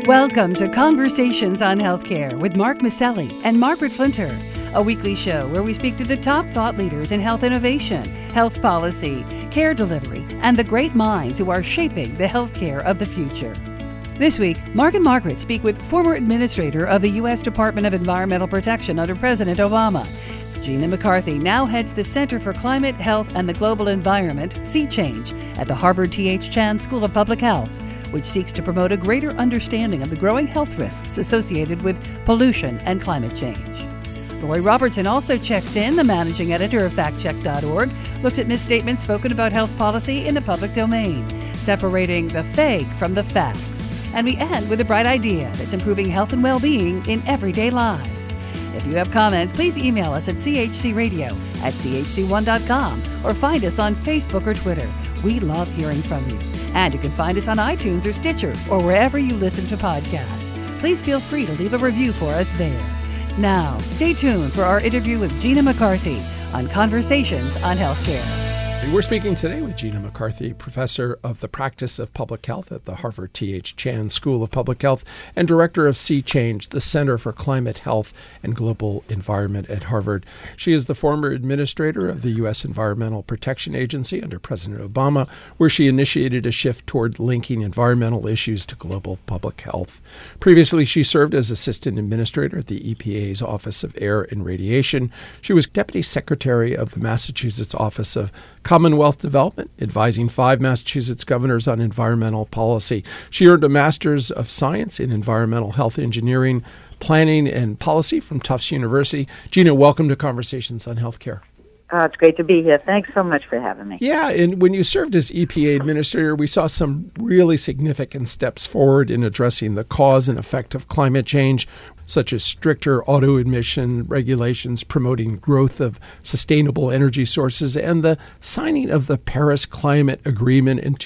Welcome to Conversations on Healthcare with Mark Maselli and Margaret Flinter, a weekly show where we speak to the top thought leaders in health innovation, health policy, care delivery, and the great minds who are shaping the healthcare of the future. This week, Mark and Margaret speak with former administrator of the U.S. Department of Environmental Protection under President Obama. Gina McCarthy now heads the Center for Climate, Health, and the Global Environment, C-Change, at the Harvard T.H. Chan School of Public Health, which seeks to promote a greater understanding of the growing health risks associated with pollution and climate change. Roy Robertson also checks in. The managing editor of factcheck.org looks at misstatements spoken about health policy in the public domain, separating the fake from the facts. And we end with a bright idea that's improving health and well-being in everyday lives. If you have comments, please email us at chcradio@chc1.com or find us on Facebook or Twitter. We love hearing from you. And you can find us on iTunes or Stitcher or wherever you listen to podcasts. Please feel free to leave a review for us there. Now, stay tuned for our interview with Gina McCarthy on Conversations on Healthcare. We're speaking today with Gina McCarthy, professor of the practice of public health at the Harvard T.H. Chan School of Public Health and director of C-Change, the Center for Climate, Health, and Global Environment at Harvard. She is the former administrator of the U.S. Environmental Protection Agency under President Obama, where she initiated a shift toward linking environmental issues to global public health. Previously, she served as assistant administrator at the EPA's Office of Air and Radiation. She was deputy secretary of the Massachusetts Office of Commonwealth Development, advising 5 Massachusetts governors on environmental policy. She earned a Master's of Science in Environmental Health Engineering, Planning, and Policy from Tufts University. Gina, welcome to Conversations on Healthcare. It's great to be here. Thanks so much for having me. Yeah, and when you served as EPA administrator, we saw some really significant steps forward in addressing the cause and effect of climate change, such as stricter auto emission regulations promoting growth of sustainable energy sources, and the signing of the Paris Climate Agreement in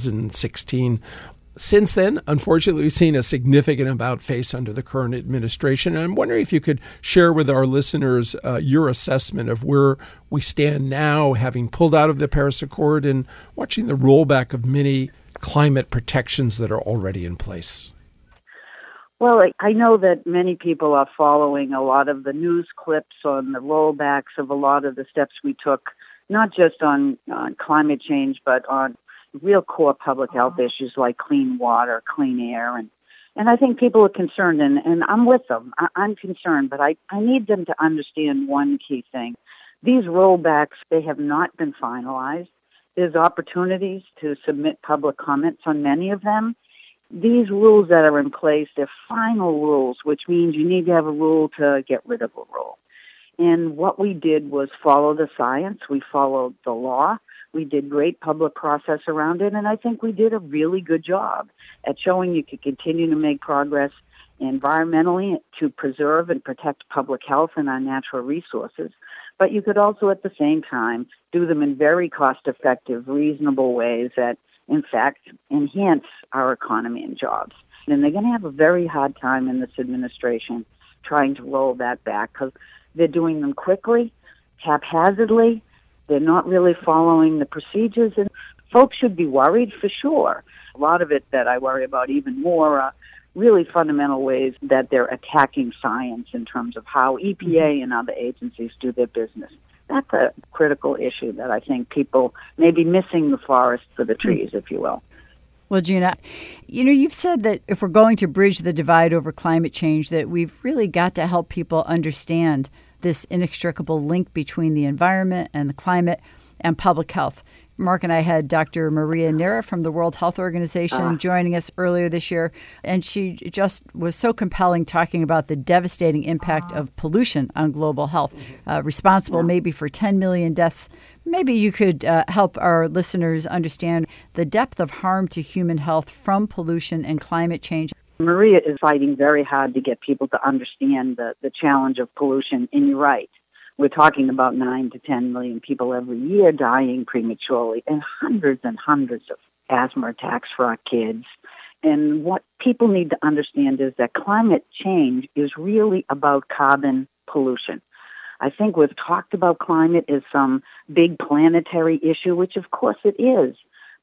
2016. Since then, unfortunately, we've seen a significant about face under the current administration. And I'm wondering if you could share with our listeners your assessment of where we stand now, having pulled out of the Paris Accord and watching the rollback of many climate protections that are already in place. Well, I know that many people are following a lot of the news clips on the rollbacks of a lot of the steps we took, not just on climate change, but on real core public health issues like clean water, clean air. And I think people are concerned, and I'm with them. I'm concerned, but I need them to understand one key thing. These rollbacks, they have not been finalized. There's opportunities to submit public comments on many of them. These rules that are in place, they're final rules, which means you need to have a rule to get rid of a rule. And what we did was follow the science. We followed the law. We did great public process around it, and I think we did a really good job at showing you could continue to make progress environmentally to preserve and protect public health and our natural resources. But you could also, at the same time, do them in very cost-effective, reasonable ways that, in fact, enhance our economy and jobs. And they're going to have a very hard time in this administration trying to roll that back because they're doing them quickly, haphazardly. They're not really following the procedures, and folks should be worried for sure. A lot of it that I worry about even more are really fundamental ways that they're attacking science in terms of how EPA and other agencies do their business. That's a critical issue that I think people may be missing the forest for the trees, if you will. Well, Gina, you've said that if we're going to bridge the divide over climate change, that we've really got to help people understand this inextricable link between the environment and the climate and public health. Mark and I had Dr. Maria Neira from the World Health Organization joining us earlier this year, and she just was so compelling talking about the devastating impact of pollution on global health, responsible maybe for 10 million deaths. Maybe you could help our listeners understand the depth of harm to human health from pollution and climate change. Maria is fighting very hard to get people to understand the challenge of pollution, and you're right. We're talking about 9 to 10 million people every year dying prematurely and hundreds of asthma attacks for our kids. And what people need to understand is that climate change is really about carbon pollution. I think we've talked about climate as some big planetary issue, which of course it is.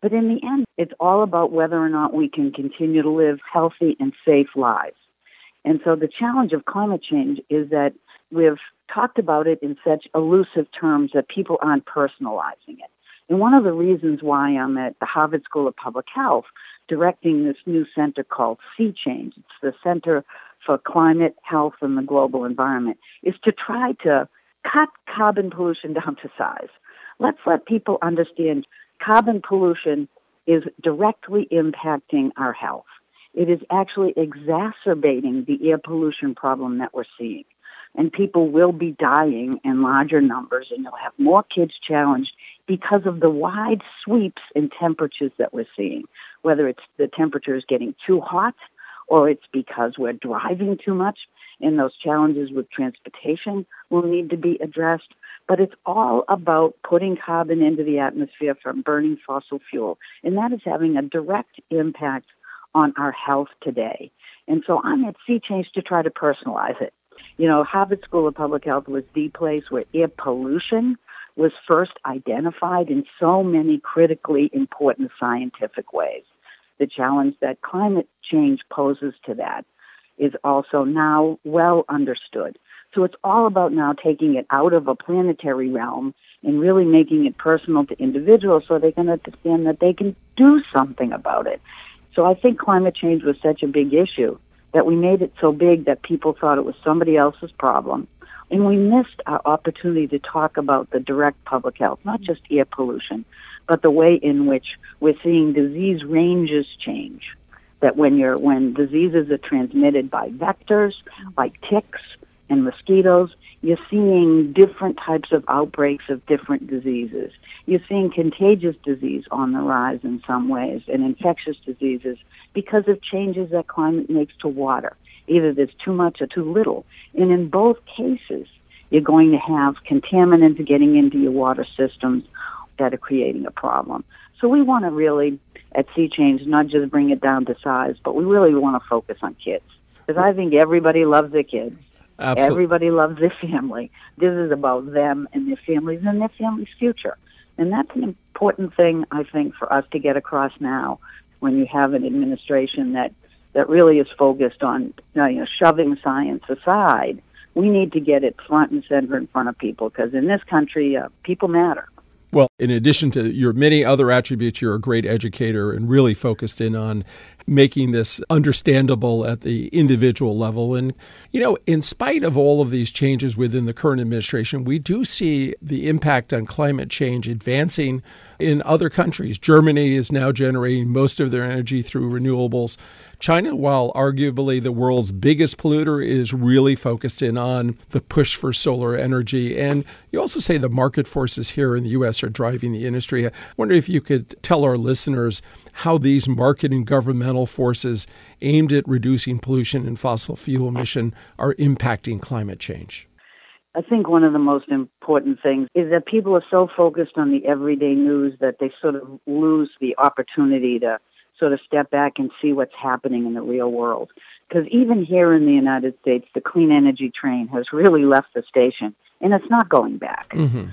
But in the end, it's all about whether or not we can continue to live healthy and safe lives. And so the challenge of climate change is that we've talked about it in such elusive terms that people aren't personalizing it. And one of the reasons why I'm at the Harvard School of Public Health directing this new center called Sea Change, it's the Center for Climate, Health, and the Global Environment, is to try to cut carbon pollution down to size. Let's let people understand carbon pollution is directly impacting our health. It is actually exacerbating the air pollution problem that we're seeing. And people will be dying in larger numbers, and you'll have more kids challenged because of the wide sweeps in temperatures that we're seeing, whether it's the temperature is getting too hot or it's because we're driving too much, and those challenges with transportation will need to be addressed. But it's all about putting carbon into the atmosphere from burning fossil fuel, and that is having a direct impact on our health today. And so I'm at Sea Change to try to personalize it. You know, Harvard School of Public Health was the place where air pollution was first identified in so many critically important scientific ways. The challenge that climate change poses to that is also now well understood. So it's all about now taking it out of a planetary realm and really making it personal to individuals so they can understand that they can do something about it. So I think climate change was such a big issue that we made it so big that people thought it was somebody else's problem. And we missed our opportunity to talk about the direct public health, not just air pollution, but the way in which we're seeing disease ranges change. That when diseases are transmitted by vectors, like ticks and mosquitoes, you're seeing different types of outbreaks of different diseases. You're seeing contagious disease on the rise in some ways, and infectious diseases because of changes that climate makes to water. Either there's too much or too little. And in both cases, you're going to have contaminants getting into your water systems that are creating a problem. So we want to really, at Sea Change, not just bring it down to size, but we really want to focus on kids. Because I think everybody loves their kids. Absolutely. Everybody loves their family. This is about them and their families and their family's future. And that's an important thing, I think, for us to get across now when you have an administration that really is focused on shoving science aside. We need to get it front and center in front of people because in this country, people matter. Well, in addition to your many other attributes, you're a great educator and really focused in on making this understandable at the individual level. And, in spite of all of these changes within the current administration, we do see the impact on climate change advancing in other countries. Germany is now generating most of their energy through renewables. China, while arguably the world's biggest polluter, is really focused in on the push for solar energy. And you also say the market forces here in the U.S. are driving the industry. I wonder if you could tell our listeners how these market and governmental forces aimed at reducing pollution and fossil fuel emission are impacting climate change. I think one of the most important things is that people are so focused on the everyday news that they sort of lose the opportunity to sort of step back and see what's happening in the real world. Because even here in the United States, the clean energy train has really left the station, and it's not going back. Mm-hmm.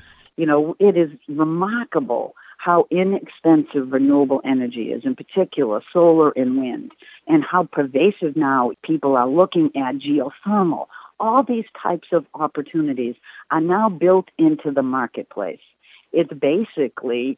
It is remarkable how inexpensive renewable energy is, in particular solar and wind, and how pervasive now people are looking at geothermal. All these types of opportunities are now built into the marketplace. It's basically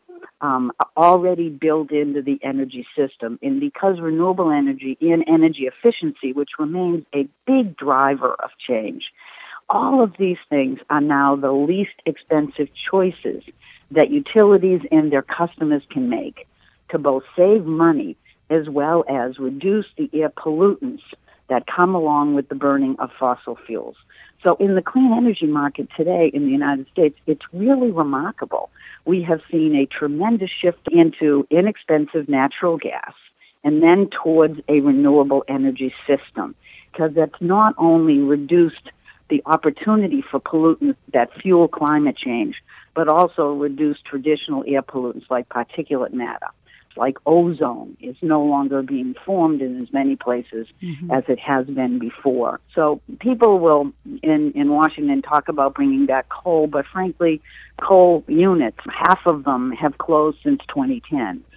already built into the energy system. And because renewable energy and energy efficiency, which remains a big driver of change, all of these things are now the least expensive choices that utilities and their customers can make to both save money as well as reduce the air pollutants that come along with the burning of fossil fuels. So in the clean energy market today in the United States, it's really remarkable. We have seen a tremendous shift into inexpensive natural gas and then towards a renewable energy system, because that's not only reduced the opportunity for pollutants that fuel climate change, but also reduced traditional air pollutants like particulate matter. Like ozone is no longer being formed in as many places as it has been before. So people will, in Washington, talk about bringing back coal, but frankly, coal units, half of them have closed since 2010.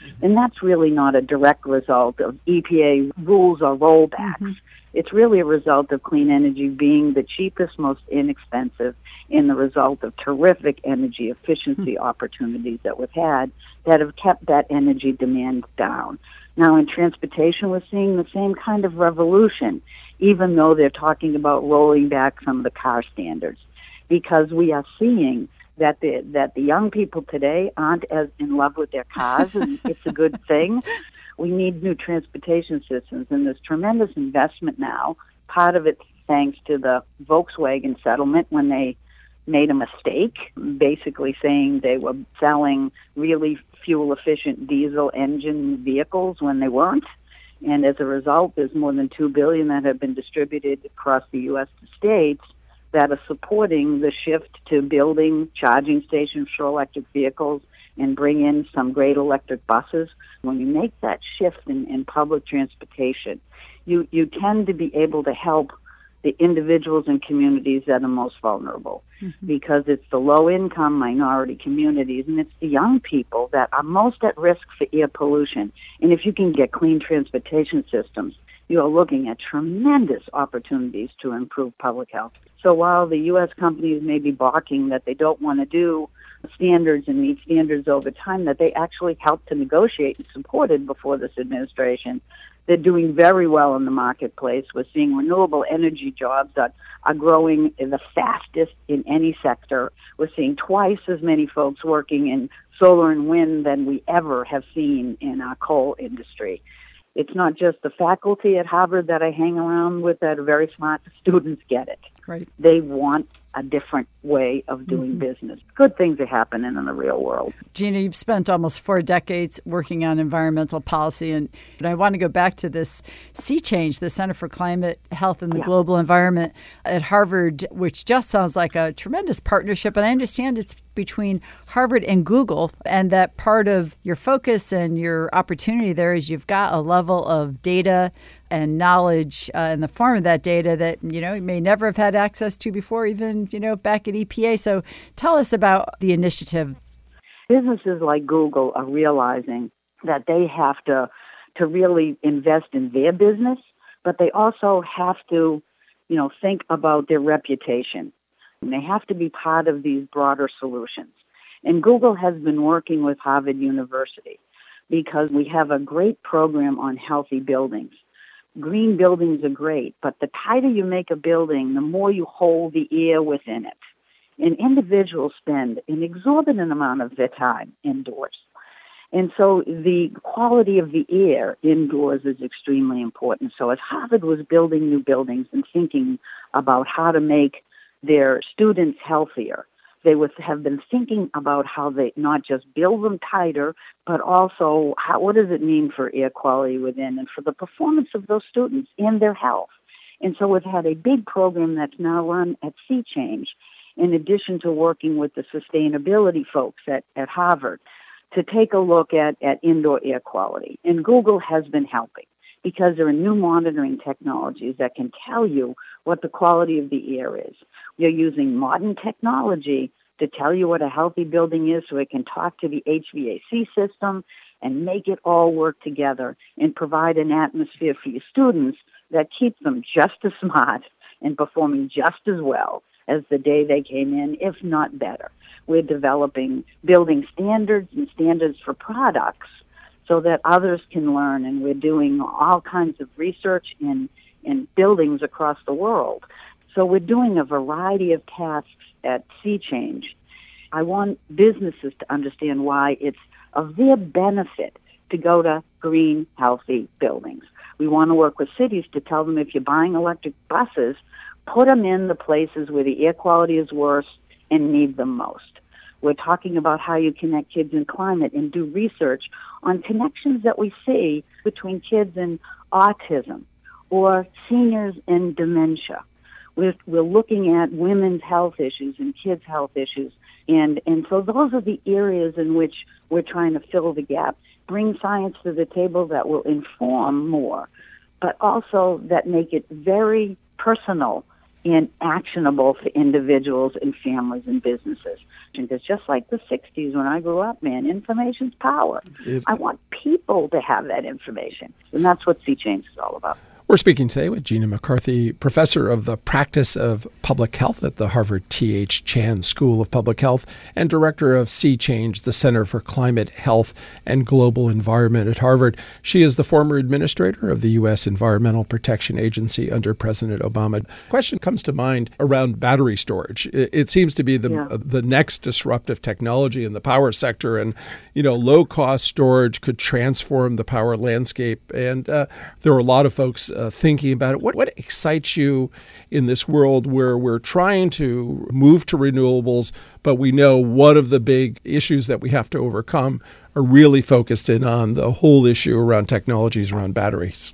And that's really not a direct result of EPA rules or rollbacks. It's really a result of clean energy being the cheapest, most inexpensive, and the result of terrific energy efficiency opportunities that we've had that have kept that energy demand down. Now, in transportation, we're seeing the same kind of revolution, even though they're talking about rolling back some of the car standards, because we are seeing that the young people today aren't as in love with their cars, and it's a good thing. We need new transportation systems, and there's tremendous investment now. Part of it thanks to the Volkswagen settlement when they made a mistake, basically saying they were selling really fuel-efficient diesel engine vehicles when they weren't. And as a result, there's more than $2 billion that have been distributed across the U.S. to states that are supporting the shift to building charging stations for electric vehicles and bring in some great electric buses. When you make that shift in public transportation, you tend to be able to help the individuals and communities that are most vulnerable, because it's the low-income minority communities and it's the young people that are most at risk for air pollution. And if you can get clean transportation systems, you are looking at tremendous opportunities to improve public health. So while the U.S. companies may be balking that they don't want to do standards and meet standards over time that they actually helped to negotiate and supported before this administration, they're doing very well in the marketplace. We're seeing renewable energy jobs that are growing the fastest in any sector. We're seeing twice as many folks working in solar and wind than we ever have seen in our coal industry. It's not just the faculty at Harvard that I hang around with that are very smart. The students get it. Right. They want a different way of doing business. Good things are happening in the real world. Gina, you've spent almost 4 decades working on environmental policy, and I want to go back to this Sea Change, the Center for Climate, Health, and the Global Environment at Harvard, which just sounds like a tremendous partnership. And I understand it's between Harvard and Google, and that part of your focus and your opportunity there is you've got a level of data and knowledge in the form of that data that, you may never have had access to before, even, back at EPA. So tell us about the initiative. Businesses like Google are realizing that they have to really invest in their business, but they also have to, think about their reputation. And they have to be part of these broader solutions. And Google has been working with Harvard University because we have a great program on healthy buildings. Green buildings are great, but the tighter you make a building, the more you hold the air within it. And individuals spend an exorbitant amount of their time indoors. And so the quality of the air indoors is extremely important. So as Harvard was building new buildings and thinking about how to make their students healthier, they have been thinking about how they not just build them tighter, but also what does it mean for air quality within and for the performance of those students and their health. And so we've had a big program that's now run at Sea Change, in addition to working with the sustainability folks at Harvard, to take a look at indoor air quality. And Google has been helping because there are new monitoring technologies that can tell you what the quality of the air is. You're using modern technology to tell you what a healthy building is so it can talk to the HVAC system and make it all work together and provide an atmosphere for your students that keeps them just as smart and performing just as well as the day they came in, if not better. We're developing building standards and standards for products so that others can learn, and we're doing all kinds of research in buildings across the world. So we're doing a variety of tasks at Sea Change. I want businesses to understand why it's of their benefit to go to green, healthy buildings. We want to work with cities to tell them if you're buying electric buses, put them in the places where the air quality is worse and need them most. We're talking about how you connect kids and climate and do research on connections that we see between kids and autism or seniors and dementia. We're looking at women's health issues and kids' health issues. And so those are the areas in which we're trying to fill the gap, bring science to the table that will inform more, but also that make it very personal and actionable for individuals and families and businesses. Because just like the 60s when I grew up, man, information's power. I want people to have that information. And that's what Sea Change is all about. We're speaking today with Gina McCarthy, professor of the practice of public health at the Harvard T.H. Chan School of Public Health and director of Sea Change, the Center for Climate, Health, and Global Environment at Harvard. She is the former administrator of the U.S. Environmental Protection Agency under President Obama. Question comes to mind around battery storage. It seems to be the next disruptive technology in the power sector, and low-cost storage could transform the power landscape. And there are a lot of folks thinking about it. What excites you in this world where we're trying to move to renewables, but we know one of the big issues that we have to overcome are really focused in on the whole issue around technologies around batteries?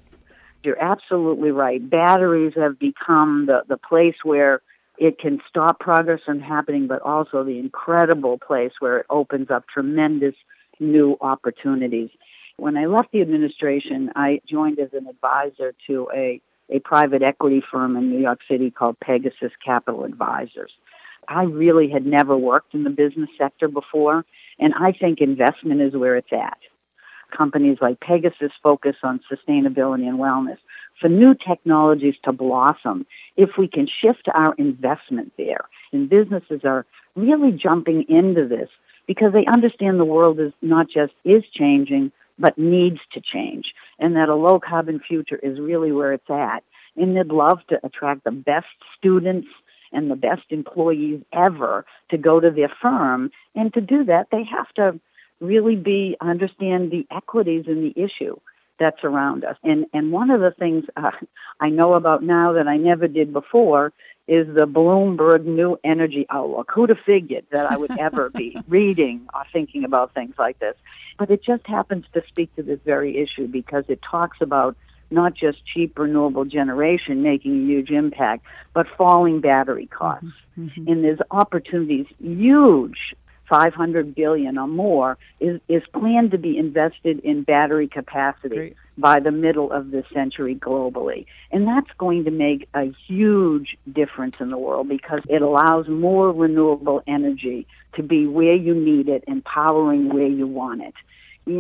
You're absolutely right. Batteries have become the place where it can stop progress from happening, but also the incredible place where it opens up tremendous new opportunities. When I left the administration, I joined as an advisor to a private equity firm in New York City called Pegasus Capital Advisors. I really had never worked in the business sector before, and I think investment is where it's at. Companies like Pegasus focus on sustainability and wellness. For new technologies to blossom, if we can shift our investment there, and businesses are really jumping into this because they understand the world is not just is changing, but needs to change, and that a low-carbon future is really where it's at. And they'd love to attract the best students and the best employees ever to go to their firm. And to do that, they have to really understand the equities in the issue that's around us. And one of the things I know about now that I never did before is the Bloomberg New Energy Outlook. Who'd have figured that I would ever be reading or thinking about things like this? But it just happens to speak to this very issue because it talks about not just cheap renewable generation making a huge impact, but falling battery costs. Mm-hmm. And there's opportunities, huge, $500 billion or more is planned to be invested in battery capacity by the middle of this century globally. And that's going to make a huge difference in the world because it allows more renewable energy to be where you need it and powering where you want it. The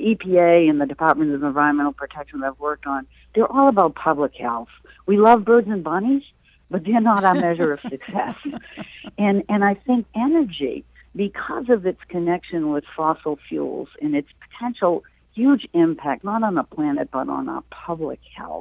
EPA and the Department of Environmental Protection that I've worked on, they're all about public health. We love birds and bunnies, but they're not our measure of success. And I think energy, because of its connection with fossil fuels and its potential huge impact, not on the planet, but on our public health,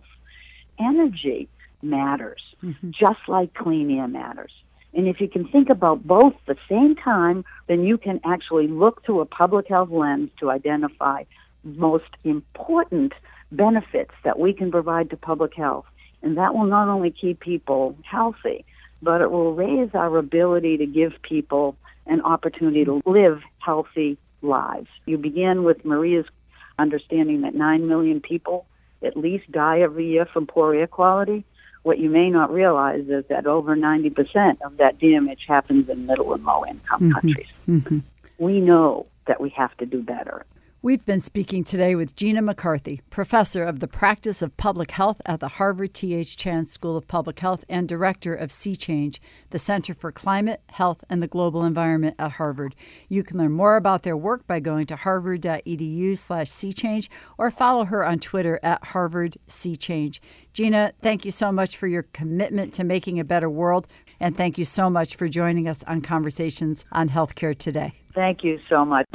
energy matters, just like clean air matters. And if you can think about both at the same time, then you can actually look through a public health lens to identify most important benefits that we can provide to public health. And that will not only keep people healthy, but it will raise our ability to give people an opportunity to live healthy lives. You begin with Maria's understanding that 9 million people at least die every year from poor air quality. What you may not realize is that over 90% of that damage happens in middle and low-income countries. Mm-hmm. We know that we have to do better. We've been speaking today with Gina McCarthy, professor of the practice of public health at the Harvard T.H. Chan School of Public Health and director of Sea Change, the Center for Climate, Health, and the Global Environment at Harvard. You can learn more about their work by going to harvard.edu/seachange or follow her on Twitter at HarvardSeaChange. Gina, thank you so much for your commitment to making a better world, and thank you so much for joining us on Conversations on Healthcare today. Thank you so much.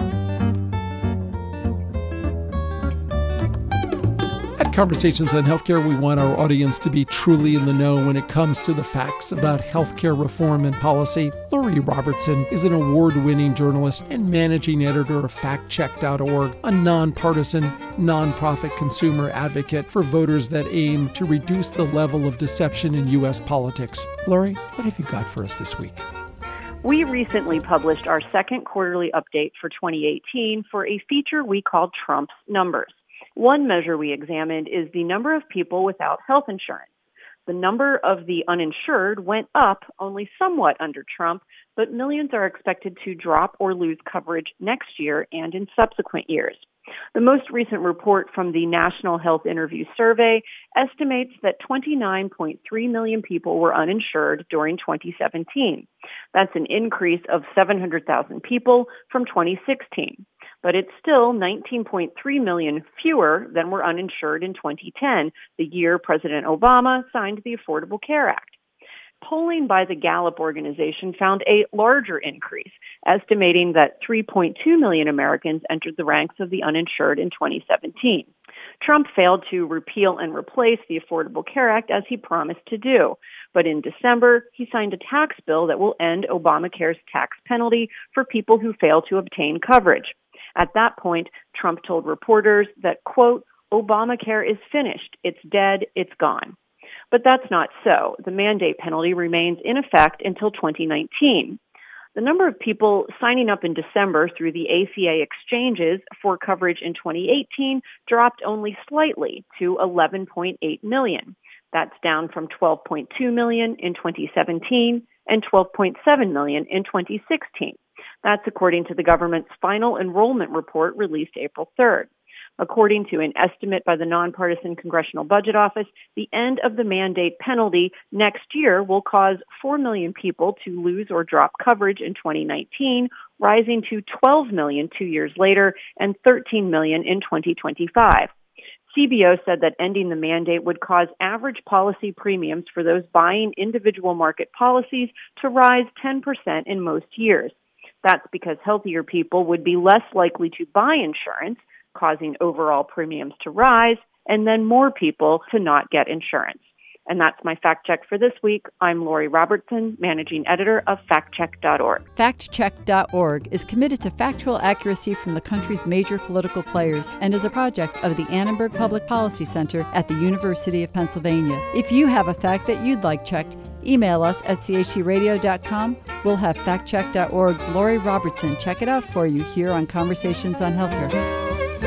At Conversations on Healthcare, we want our audience to be truly in the know when it comes to the facts about healthcare reform and policy. Lori Robertson is an award-winning journalist and managing editor of FactCheck.org, a nonpartisan, nonprofit consumer advocate for voters that aim to reduce the level of deception in U.S. politics. Lori, what have you got for us this week? We recently published our second quarterly update for 2018 for a feature we called Trump's Numbers. One measure we examined is the number of people without health insurance. The number of the uninsured went up only somewhat under Trump, but millions are expected to drop or lose coverage next year and in subsequent years. The most recent report from the National Health Interview Survey estimates that 29.3 million people were uninsured during 2017. That's an increase of 700,000 people from 2016. But it's still 19.3 million fewer than were uninsured in 2010, the year President Obama signed the Affordable Care Act. Polling by the Gallup organization found a larger increase, estimating that 3.2 million Americans entered the ranks of the uninsured in 2017. Trump failed to repeal and replace the Affordable Care Act as he promised to do. But in December, he signed a tax bill that will end Obamacare's tax penalty for people who fail to obtain coverage. At that point, Trump told reporters that, quote, Obamacare is finished, it's dead, it's gone. But that's not so. The mandate penalty remains in effect until 2019. The number of people signing up in December through the ACA exchanges for coverage in 2018 dropped only slightly to 11.8 million. That's down from 12.2 million in 2017 and 12.7 million in 2016. That's according to the government's final enrollment report released April 3rd. According to an estimate by the Nonpartisan Congressional Budget Office, the end of the mandate penalty next year will cause 4 million people to lose or drop coverage in 2019, rising to 12 million 2 years later and 13 million in 2025. CBO said that ending the mandate would cause average policy premiums for those buying individual market policies to rise 10% in most years. That's because healthier people would be less likely to buy insurance, causing overall premiums to rise, and then more people to not get insurance. And that's my fact check for this week. I'm Lori Robertson, managing editor of factcheck.org. Factcheck.org is committed to factual accuracy from the country's major political players and is a project of the Annenberg Public Policy Center at the University of Pennsylvania. If you have a fact that you'd like checked, email us at chcradio.com. We'll have factcheck.org's Lori Robertson check it out for you here on Conversations on Healthcare.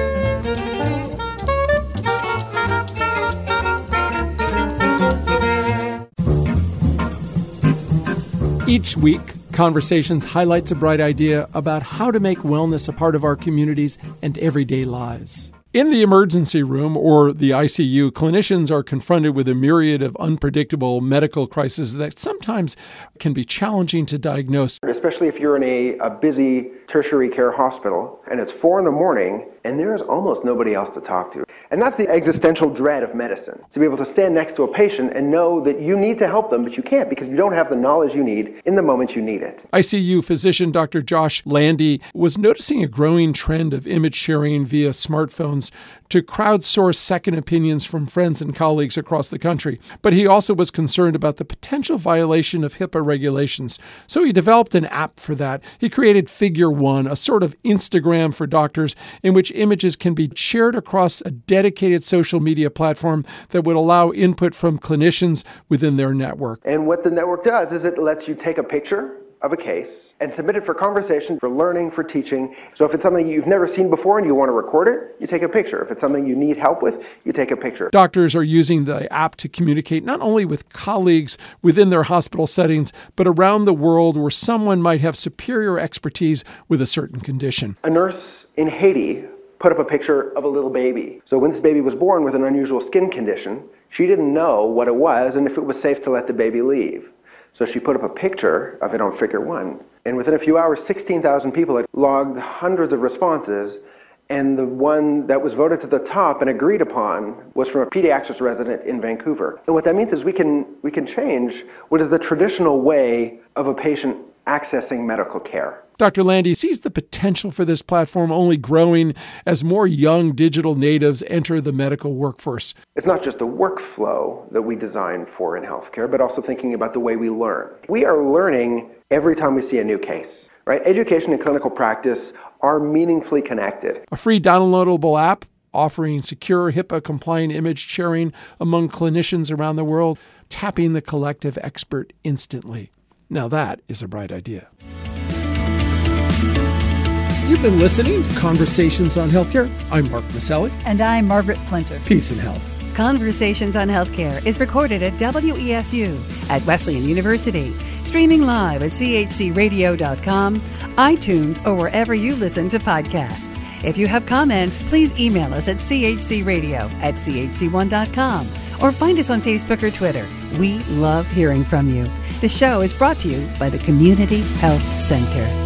Each week, Conversations highlights a bright idea about how to make wellness a part of our communities and everyday lives. In the emergency room, or the ICU, clinicians are confronted with a myriad of unpredictable medical crises that sometimes can be challenging to diagnose. Especially if you're in a busy tertiary care hospital and it's 4 a.m. and there's almost nobody else to talk to. And that's the existential dread of medicine, to be able to stand next to a patient and know that you need to help them, but you can't because you don't have the knowledge you need in the moment you need it. ICU physician Dr. Josh Landy was noticing a growing trend of image sharing via smartphones to crowdsource second opinions from friends and colleagues across the country. But he also was concerned about the potential violation of HIPAA regulations. So he developed an app for that. He created Figure One, a sort of Instagram for doctors in which images can be shared across a dedicated social media platform that would allow input from clinicians within their network. And what the network does is it lets you take a picture of a case and submit it for conversation, for learning, for teaching. So if it's something you've never seen before and you want to record it, you take a picture. If it's something you need help with, you take a picture. Doctors are using the app to communicate not only with colleagues within their hospital settings, but around the world where someone might have superior expertise with a certain condition. A nurse in Haiti put up a picture of a little baby. So when this baby was born with an unusual skin condition, she didn't know what it was and if it was safe to let the baby leave. So she put up a picture of it on Figure One. And within a few hours, 16,000 people had logged hundreds of responses. And the one that was voted to the top and agreed upon was from a pediatrics resident in Vancouver. And what that means is we can change what is the traditional way of a patient accessing medical care. Dr. Landy sees the potential for this platform only growing as more young digital natives enter the medical workforce. It's not just a workflow that we design for in healthcare, but also thinking about the way we learn. We are learning every time we see a new case, right? Education and clinical practice are meaningfully connected. A free downloadable app offering secure HIPAA-compliant image sharing among clinicians around the world, tapping the collective expert instantly. Now that is a bright idea. You've been listening to Conversations on Healthcare. I'm Mark Maselli. And I'm Margaret Flinter. Peace and health. Conversations on Healthcare is recorded at WESU at Wesleyan University, streaming live at chcradio.com, iTunes, or wherever you listen to podcasts. If you have comments, please email us at chcradio@chc1.com or find us on Facebook or Twitter. We love hearing from you. The show is brought to you by the Community Health Center.